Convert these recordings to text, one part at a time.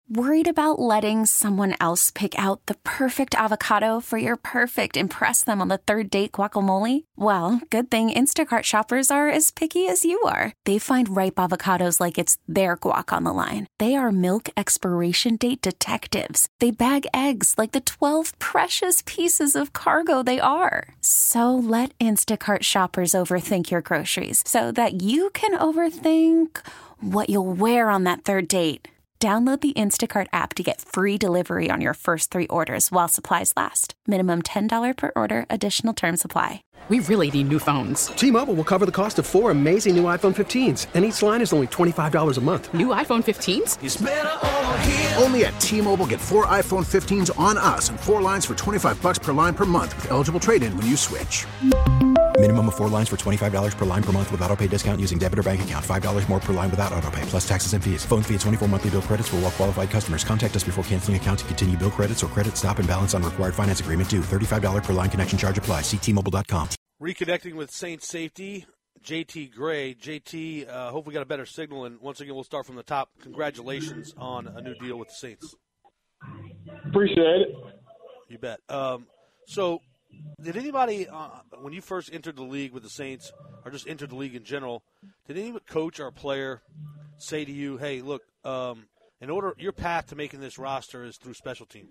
Worried about letting someone else pick out the perfect avocado for your perfect impress them on the third date guacamole? Well, good thing Instacart shoppers are as picky as you are. They find ripe avocados like it's their guac on the line. They are milk expiration date detectives. They bag eggs like the 12 precious pieces of cargo they are. So let Instacart shoppers overthink your groceries so that you can overthink what you'll wear on that third date. Download the Instacart app to get free delivery on your first 3 orders while supplies last. Minimum $10 per order. Additional terms apply. We really need new phones. T-Mobile will cover the cost of 4 amazing new iPhone 15s, and each line is only $25 a month. New iPhone 15s? It's better over here. Only at T-Mobile, get 4 iPhone 15s on us and 4 lines for $25 per line per month with eligible trade-in when you switch. Minimum of 4 lines for $25 per line per month with autopay discount using debit or bank account. $5 more per line without autopay, plus taxes and fees. Phone fee at 24 monthly bill credits for well-qualified customers. Contact us before canceling account to continue bill credits or credit stop and balance on required finance agreement due. $35 per line connection charge applies. See T-Mobile.com. Reconnecting with Saints safety, JT Gray. JT, hope we got a better signal, and once again, we'll start from the top. Congratulations on a new deal with the Saints. Appreciate it. You bet. So, did anybody, when you first entered the league with the Saints, or just entered the league in general, did any coach or player say to you, hey, look, your path to making this roster is through special teams?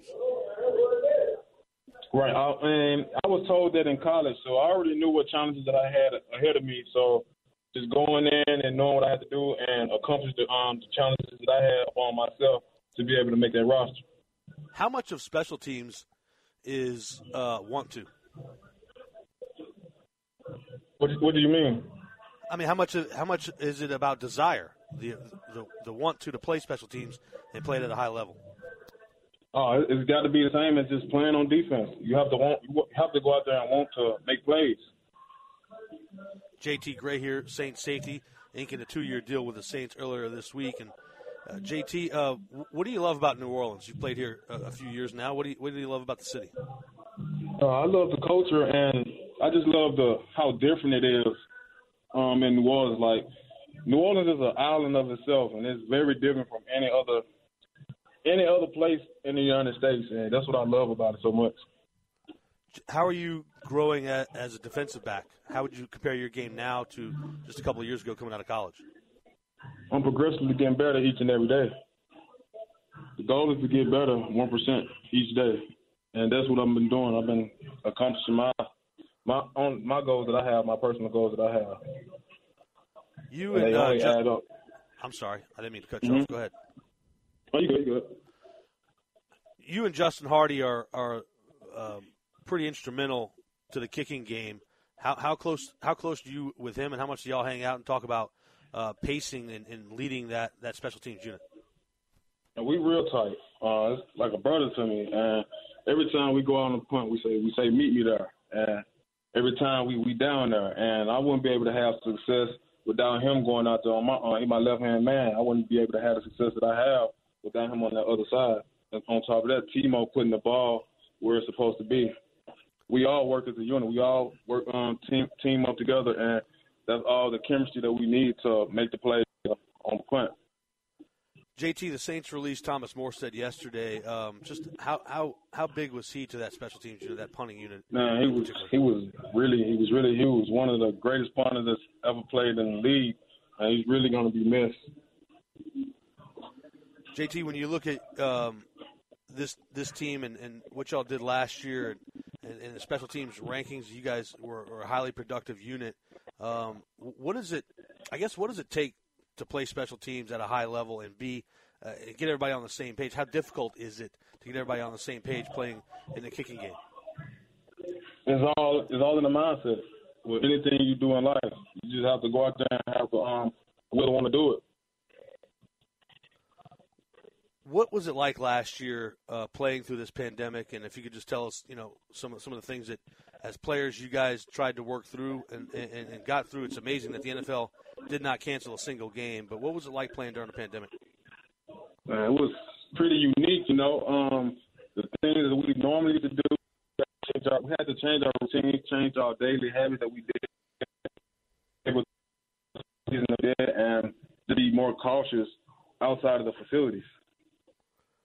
Right. And I was told that in college, so I already knew what challenges that I had ahead of me. So just going in and knowing what I had to do and accomplish the challenges that I had upon myself to be able to make that roster. How much of special teams is want to? What do you mean? I mean, how much is it about desire, the want to play special teams and play it at a high level? Oh, it's got to be the same as just playing on defense. You have to go out there and want to make plays. JT Gray here, Saints safety, inking a 2-year deal with the Saints earlier this week. And JT, what do you love about New Orleans? You've played here a few years now. What do you love about the city? I love the culture, and I just love how different it is in New Orleans. Like, New Orleans is an island of itself, and it's very different from any other place in the United States, and that's what I love about it so much. How are you growing as a defensive back? How would you compare your game now to just a couple of years ago coming out of college? I'm progressively getting better each and every day. The goal is to get better 1% each day, and that's what I've been doing. I've been accomplishing my goals that I have, my personal goals that I have. Add up. I'm sorry, I didn't mean to cut you off. Go ahead. Oh, you good. You and Justin Hardy are pretty instrumental to the kicking game. How close are you with him, and how much do y'all hang out and talk about pacing and leading that special teams unit? And we real tight. It's like a brother to me. And every time we go out on the punt, we say meet me there. And every time we down there, and I wouldn't be able to have success without him going out there on my left hand man. I wouldn't be able to have the success that I have without him on that other side. And on top of that, Timo putting the ball where it's supposed to be. We all work as a unit. We all work team up together, and that's all the chemistry that we need to make the play on the punt. JT, the Saints released Thomas Morstead yesterday. Just how big was he to that special teams unit, that punting unit? Man, he was one of the greatest punters that's ever played in the league, and he's really going to be missed. JT, when you look at this team and what y'all did last year and the special teams rankings, you guys were a highly productive unit. What does it take to play special teams at a high level and get everybody on the same page? How difficult is it to get everybody on the same page playing in the kicking game? It's all in the mindset. With anything you do in life, you just have to go out there and have the will to want to do it. What was it like last year playing through this pandemic? And if you could just tell us, some of the things that, as players, you guys tried to work through and got through. It's amazing that the NFL did not cancel a single game. But what was it like playing during the pandemic? It was pretty unique, The things that we normally used to do, we had to change our routine, change our daily habits that we did. And to be more cautious outside of the facilities.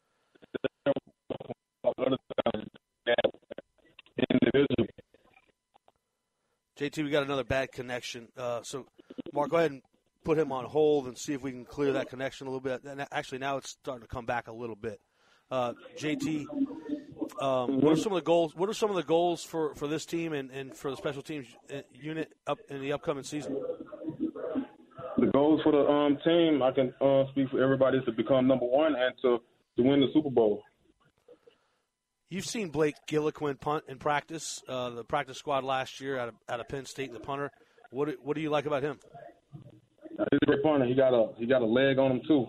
JT, we got another bad connection. So, Mark, go ahead and put him on hold and see if we can clear that connection a little bit. And actually, now it's starting to come back a little bit. JT, what are some of the goals? What are some of the goals for this team and for the special teams unit up in the upcoming season? The goals for the team, I can speak for everybody, is to become number one and to win the Super Bowl. You've seen Blake Gilliquin punt in practice, the practice squad last year out of Penn State, the punter. What do you like about him? He's a great punter. He got a leg on him too.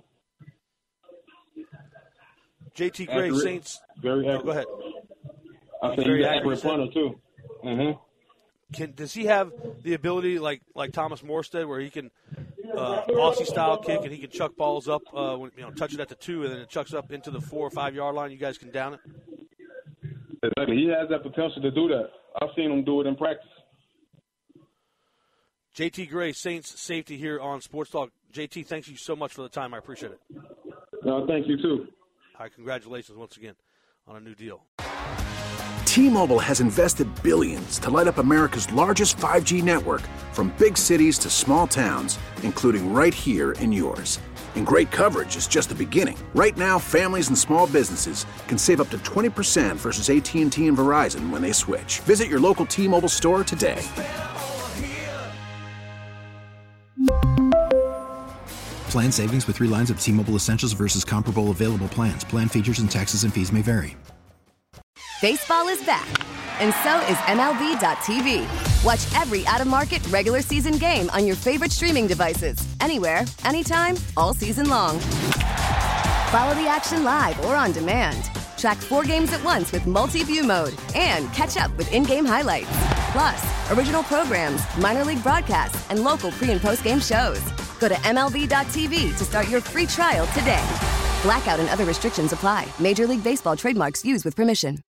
JT Gray, accurate. Saints. Very accurate. Go ahead. I think he's an accurate punter too. Mm-hmm. Does he have the ability like Thomas Morstead, where he can Aussie style kick and he can chuck balls up, touch it at the 2 and then it chucks up into the 4 or 5 yard line? You guys can down it. Exactly. He has that potential to do that. I've seen him do it in practice. JT Gray, Saints safety here on Sports Talk. JT, thank you so much for the time. I appreciate it. No, thank you too. All right, congratulations once again on a new deal. T-Mobile has invested billions to light up America's largest 5G network, from big cities to small towns, including right here in yours. And great coverage is just the beginning. Right now, families and small businesses can save up to 20% versus AT&T and Verizon when they switch. Visit your local T-Mobile store today. Plan savings with 3 lines of T-Mobile Essentials versus comparable available plans. Plan features and taxes and fees may vary. Baseball is back, and so is MLB.tv. Watch every out-of-market regular season game on your favorite streaming devices, anywhere, anytime, all season long. Follow the action live or on demand. Track 4 games at once with multi-view mode and catch up with in-game highlights. Plus, original programs, minor league broadcasts, and local pre- and post-game shows. Go to MLB.tv to start your free trial today. Blackout and other restrictions apply. Major League Baseball trademarks used with permission.